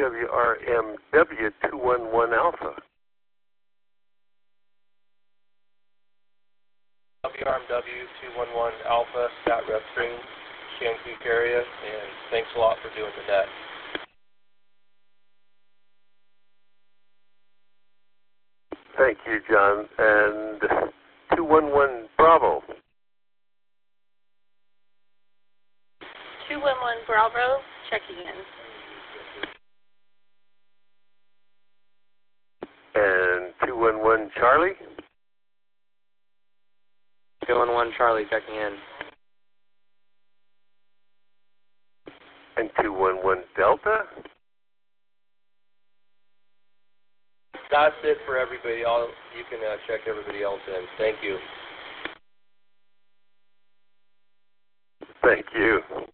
WRMW211 Alpha. WRMW 211 Alpha, Scott Redstream, Shan Creek area, and thanks a lot for doing the net. Thank you, John. And 211 Bravo. 211 Bravo, checking in. And 211 Charlie. 211 Charlie, checking in. And 211 Delta. That's it for everybody. You can check everybody else in. Thank you. Thank you.